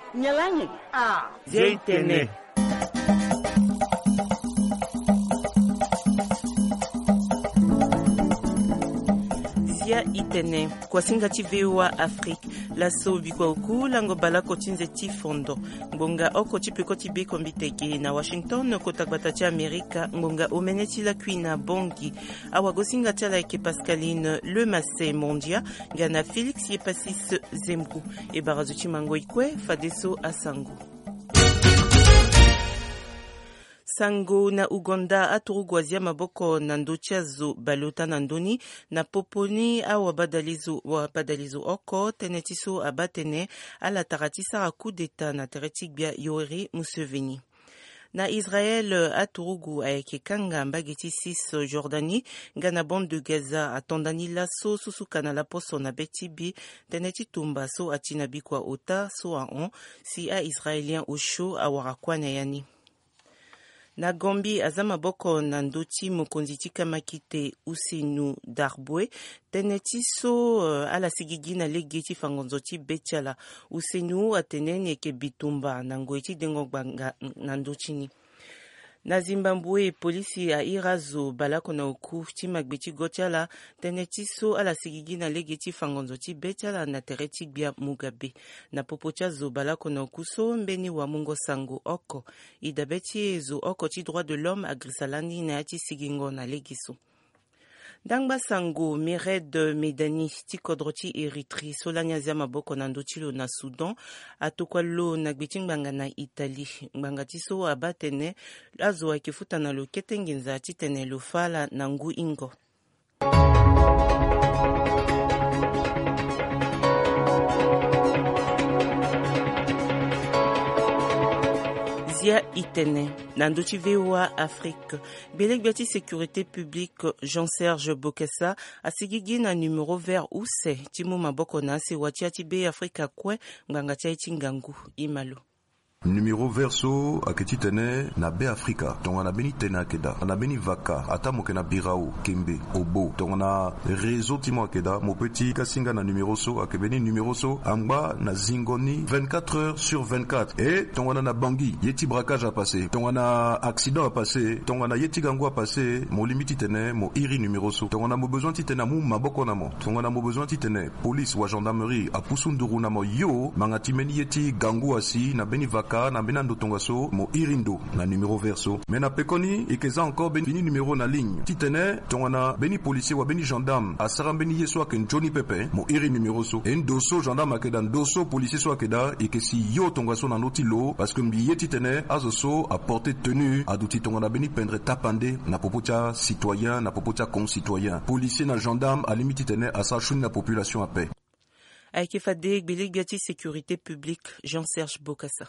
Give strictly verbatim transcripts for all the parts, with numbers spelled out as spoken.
nyalangi ah Zeitene. Zia itene kwa singa chivewa Afrique la sobi kwa ukula ngo balako chinze tifondo ngonga oko chipiko tibiko mbiteke na Washington kotakwata cha Amerika ngonga omeneti la kuina bongi awa gosinga tala eke Pascaline le masse mondia ngana Felix Yepasis Zemgu e barazuchi mango ikwe fadeso asangu Sango na Uganda aturugwazia maboko na ndochazo balota na ndoni na poponi awa badalizo wa badalizo oko tenetiso abatene ala taratisa a coup d'etat na teretibia Yoweri Museveni. Na Israel aturugu aeke kanga mbageti sis Jordanie ngana bande de Gaza atondani laso susuka na la poso na betibi teneti tumba so atina bikwa ota so a on si a israélien au chaud awarakwa na yani. Na Gombi azama boko na ndoti mokonzi tika makite Usenu Darbwe teneti so uh, ala sigigi na legeti fangonzoti betala Usenu atenene ke bitumba na ngoiti dengo banga na ndotini. Na Zimbabwe polisi a irazo balako na oku tima gbeti gotiala teneti so ala sigigi na legeti fangonzoti betala na tereti bia Mugabe na popocha zo balako na oku so mbeni wa mungo sango oko idabeti zo oko ti droit de l'homme a grisalandi na ati sigingo na legiso. Dangba sango Mered Medani ti kodroti Eritri solanya zama boko na ndotilo na Sudan atokwalo na gbeti ngbanga na Italie ngbanga ti so abatene azo akifuta na lo ketengenza ti tene lo fala na ngu ingo. Zia itene nandochi vewa Afrique belek beti sécurité publique Jean-Serge Bokassa asigigi na numéro vert use timu maboko na se watiati be Afrika kwe nganga tia itingangu imalo. Numéro verso aketitene na be Afrika tonga na beni tena keda na beni vaka ata moke na birao kembe obo tonga na réseau timo akeda mo petit kasinga na numéro so akebeni numéro so amba na zingoni vingt-quatre heures sur vingt-quatre et tonga na bangi yeti braquage a passé tonga na accident a passé tonga na yeti gango a passé mo limiti tene mo iri numéro so tonga na mo besoin titena mu maboko na mo tonga na mo besoin titene police wa gendarmerie a pusunduru na mo yo mangatimeni yeti gango asi na beni vaka na benando tongaso mo irindo na numéro verso mena pekoni ikeza encore ben fini numéro na ligne titene tongana beni policier wa beni gendarme asara beni yeso ak Johnny Pepe mo iri numéro so en doso gendarme akeda doso policier so akeda ikesi yo tongaso na notilo parce que mbiye titene azoso a porter tenue aduti tongana beni pendre tapande na popocha citoyen na popocha concitoyen policier na gendarme a limite titene asa chune na population a paix Aike fade bilik biati sécurité publique Jean-Serge Bokassa.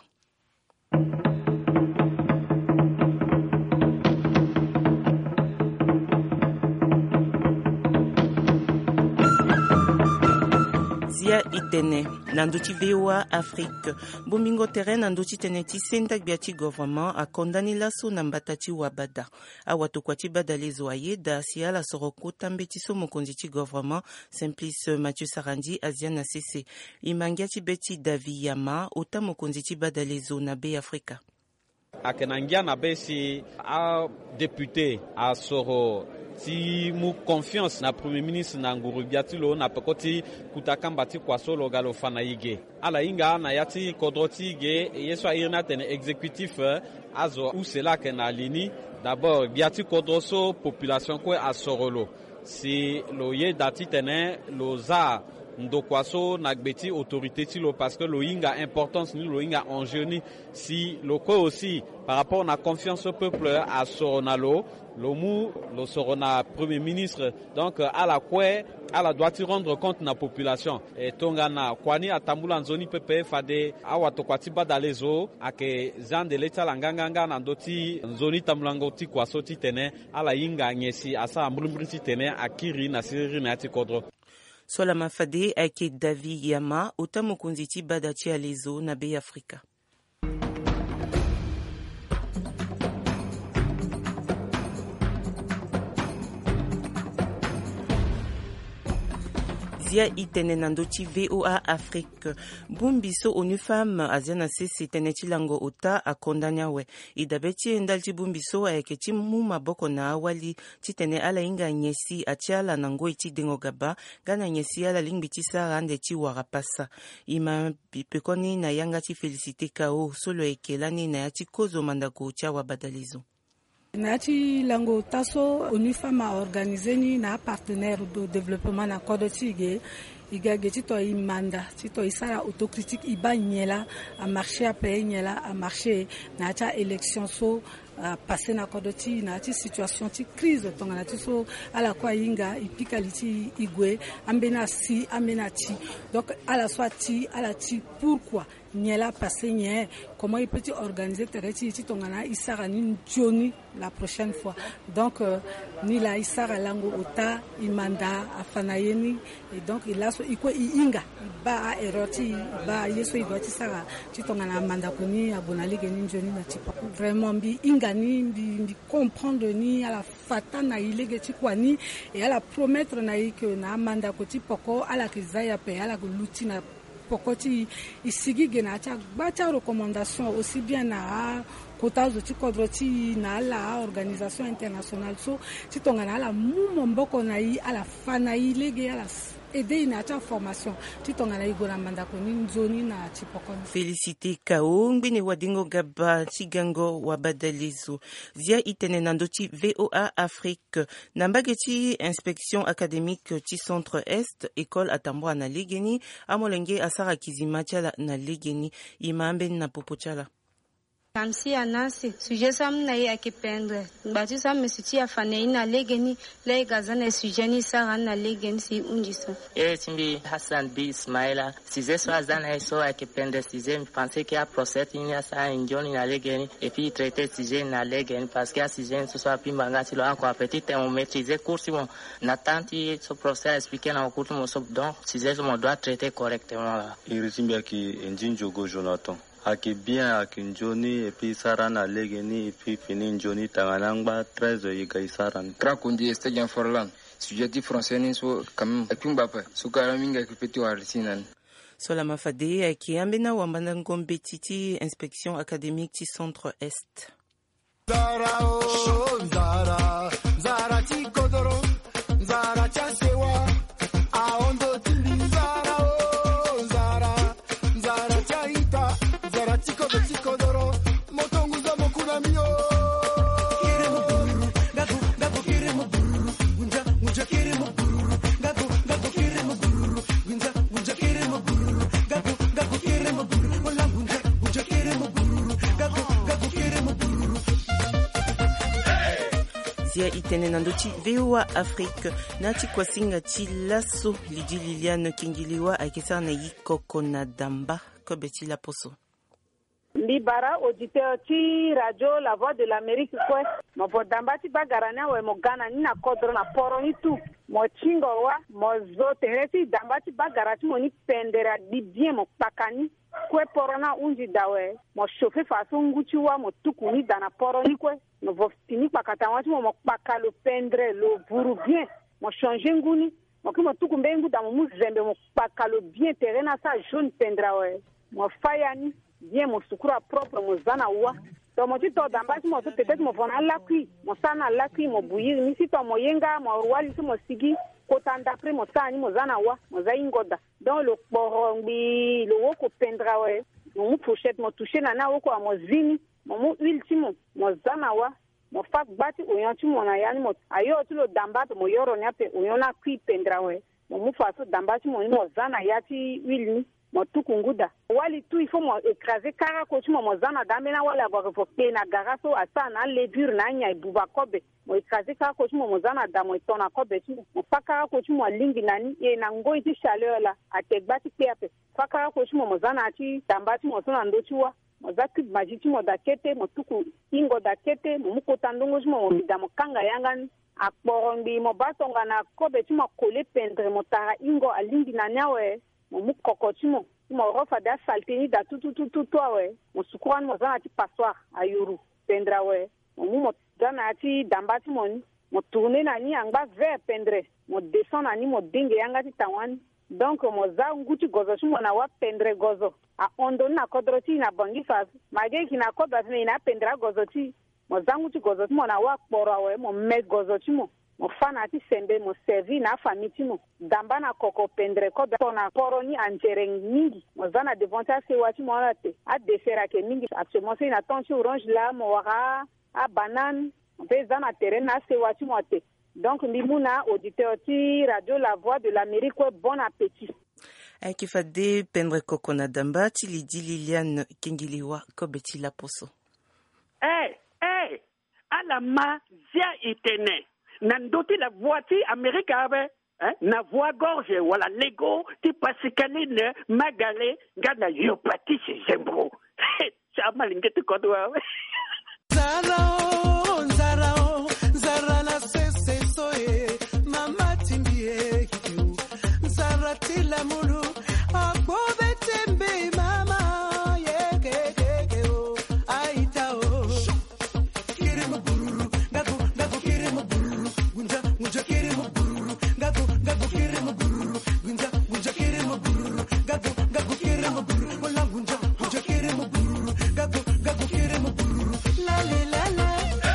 Zia itene nandochi vewa Afrique bomingo terrain nandochi teneti senda biati gouvernement a condamné laso na mbatati wa bada awatokwati badalezo ayeda siala soroko tambetiso mokonzi ti gouvernement Simplice Mathieu Sarandi Aziana C C imangiati beti Davi Yama ota mokonzi ti badalezo na be Afrika akenangia na besi a député a soro ti mu confiance na premier ministre na nguru biatilo na pekoti kutakamba ti kwasolo galo fana yige ala inga na yati kodroti ge yeso irna ten exécutif azo usela kena lini d'abord biati kodroso population ko asorolo si lo ye dati tene lo za ndokwaso nagbeti autorité ti lo parce que lo inga importance ni lo inga enjeu ni si lo ko aussi par rapport na confiance au peuple à soronalo lo mu lo sorona premier ministre donc à la kwe à la doit rendre compte na population et tongana kwani atambula nzoni pepe fade awa tokwati badalezo ake zande leta langanganga na ndoti nzoni tamulango ti kwaso ti tene ala inga nyesi asa mbulumbri ti tene akiri na siri na ti kodro Sola mafade ake Davi Yama ota mokonzi ti badati alezo na be Afrika. zia itene nandochi V O A Afrique bumbiso onu femme aziana sisi tene chilango ota akondanya we idabeti endalchi bumbiso ayekechi mu maboko na awali chitene ala inga nyesi achiala nango ichi dengo gaba gana nyesi ala lingbi chisa ande chi warapasa ima pekoni na yanga chi felicite kao solo ekelani na yachi kozo mandako cha wabadalizo. Nati lango taso onu femme a organisé ni na partenaire de développement na kodotige iga geti to imanda tito isara autocritique iba nyela a marché après nyela a marché na ta élection so a passé na kodoti na ti situation ti crise tonga na ti so ala kwa inga ipikaliti igwe ambena si ambena ti donc ala soit ti ala ti pourquoi nyela passé nye comment il peut organiser tereti ti tonga na isara ni joni la prochaine fois donc euh, ni la isara lango ota imanda afanayeni et donc il a so iko inga ba eroti ba yeso idoti sara ti tonga na manda koni abonali geni joni na ti vraiment bi inga ni bi comprendre ni ala fata na ilege ti kwani et ala promettre na i que na manda ko ti poko ala kizaya pe ala ko luti na pokoti isigi gena cha bacha recommandation aussi bien na kota zoti kodroti na la organisation internationale so ti tonga na la mumo mboko na i ala fana ilege ala aider na ta formation ti tonga na igora manda ko ni nzoni na ti pokon. Félicité Kao ngini wadingo gaba chigango wabadalizo zia itene nandochi V O A Afrique nambageti inspection académique ti centre est école atambwa na ligeni amolenge asara kizima chala na ligeni imambe na popochala. Kamsi anasi sujet sam na ya kipendre batu sam mesiti afane ina legeni le gazana sujet ni sara na legeni si unjiso et timbi Hassan bi Ismaila sujet so azana so ya kipendre sujet me pensais qu'il y a procès ni asa injoni na legeni et puis traiter sujet na legeni parce que sujet so so pi manga ti lo encore petit temps maîtriser cours si bon natanti so procès expliquer na cours mo so donc sujet so mo doit traiter correctement il retimbi ki Njinjogo Jonathan aki bien aki njoni et puis sarana legeni et puis fini njoni tanganangba treize yiga isaran trakundi estajan forlan sujet français ni so kam akumba pa sukara minga kipeti warisinan Sola mafade ki ambena wambanda ngombe titi inspection académique ti centre est Zara oh Zara Zara ti kodoro Zara chasewa aondo tili Zara oh Zara Zara chaita Zara chico de chico doro motonguza mokuna mio kire mbururu gago gago kire mbururu unja unja kire mbururu gago gago kire mbururu unja unja kire mbururu gago gago kire mbururu wala unja unja kire mbururu gago gago kire mbururu zia itene nandochi V O A Afrique nati kwasinga ti laso lidi Liliane Kingiliwa akisa na yikoko na damba kobeti la poso Libara auditeur ti radio La Voix de l'Amérique kwe mo vodamba ti bagarana we mo gana ni na kodro na poro ni tu mo chingo wa mo zo teresi damba ti bagara ti mo ni pendera di bien mo pakani kwe poro na unji dawe mo chauffer façon nguchi wa mo tuku ni dana poro ni kwe no vo fini pakata wa ti mo mo pakalo pendre lo buru bien mo changer nguni mo ki mo tuku mbengu da mo muzembe mo pakalo bien terena sa jaune pendra we mo fayani bien mon secours propre mon zana wa to mo ti to damba ti mo to peut-être mo fona lakui mo sana lakui mo bouillir ni si to mo yenga mo wali si mo sigi ko tanda après mo tani mo zana wa mo za ingoda donc le porongbi le woko pendra we mo mu pochette mo toucher na na woko mo zini mo mu huile ti mo mo zana wa mo fak bati oyon ti mo na yani mo ayo ti lo damba mo yoro nya pe oyon na kui pendra we mo mu faso damba ti mo ni mo zana ya ti huile ni mo tukunguda wali tu il faut mo écraser kara ko tu mo zana damena wala go fo pe na garaso asa na levure na nya ibuba kobe mo écraser kara ko tu mo zana da mo tona kobe tu mo pakara ko tu mo lingi nani e na ngoi ti chaleur la ategbati pe ape pakara ko tu mo zana ti dambati mo sona ndo tiwa mo zaki majiti mo da kete mo tuku ingo da kete mo mukota ndongo mo mo da mo kanga yanga akporombi mo batonga na kobe tu mo coller pendre mo tara ingo alingi na nyawe mo mu kokoti mo mo rofa da salteni da tutu tutu to we mo sukuran mo zana ti passoir ayuru pendra we mo mu mo zana ti dambati mo mo tourner na ni anga vers pendre mo descend na ni mo dinge yanga ti tawani donc moza nguti gozo chimo na wa pendre gozo a ondo na kodroti na bangi fas mage kina kodra tene ina pendra gozo ti moza nguti gozo chimo na wa kpora we mo me gozo chimo mo fana ti sembe mo servi na famille chimo damba na koko pendre kodra na poroni anjereng mingi moza na devonta se wa chimo na te a defera ke mingi actuellement c'est na tonche orange là mo wara a banane on peut za na terrain na se wa chimo te. Donc, Mimouna, auditeur ti Radio La Voix de l'Amérique, bon appétit. Akifade pendre kokona damba tilidi Liliane Kingiliwa kobeti la poso. Eh, eh, alama zia itene. Nandoti la voix ti Amérique ave, hein, na voix gorge wala lego ti pasikaline magale ngana yopati si zembro. Chama lingete kodwa. Zarao, zarao, zarala sese soe, mama timbie kitu, zarati la mulu, akbobe tembe mama, ye ke ke ke o, aita o, kiri maburu, gago gago kiri maburu, gunja gunja kiri maburu, gago gago kiri maburu, gunja gunja kiri maburu, gago gago kiri maburu, wala gunja gunja kiri maburu, gago gago kiri maburu, la la la la.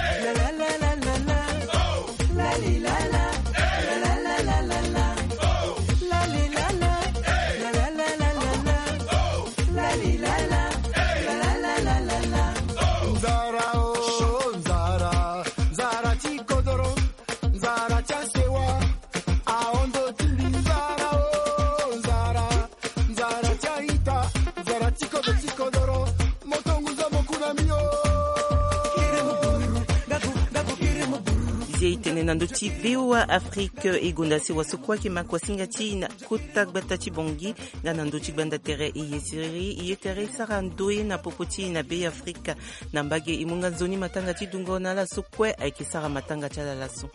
Nandoti Viwa Afrique igondasi wasukwa ki makwasinga china kutagbata chibongi ganandoti gbanda tere iyesiri iyetere sarandoe na popoti na Bay Africa nambage imunga zoni matanga chidungo na la sukwe aikisara matanga chala la su.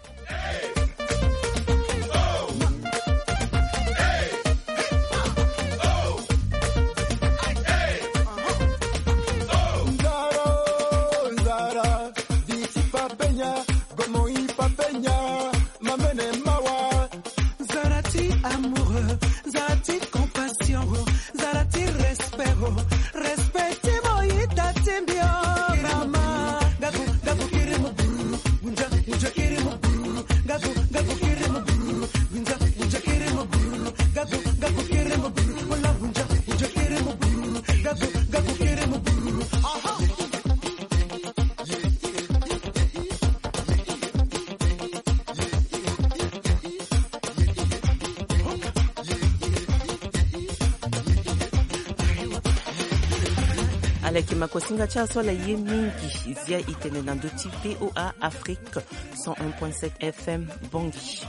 Aleki makosinga cha swala ye mingi zia itene nandoti V O A Afrique cent un point sept F M Bongi.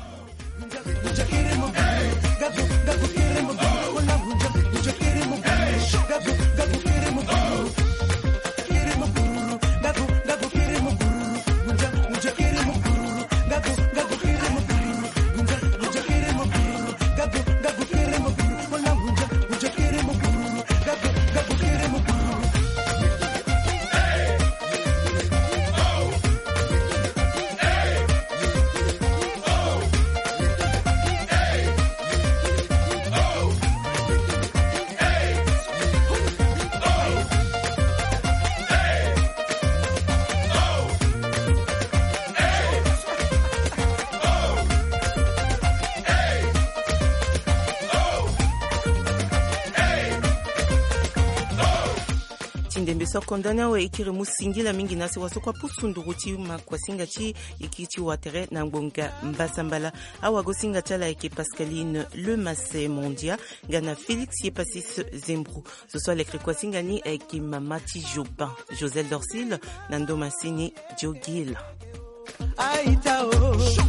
Ndembeso kondana we ikiri musingila mingi nasi wasokwa pusunduruti makwasinga chi ikichi watere na ngbonga mbasambala awa gosinga chala eke Pascaline Le Massé Mondia gana Félix Yepasis Zembro ce soit l'écrit kwasinga ni eke Mamati Jobin Joselle Dorsil Nando Massini Diogil Aïta oh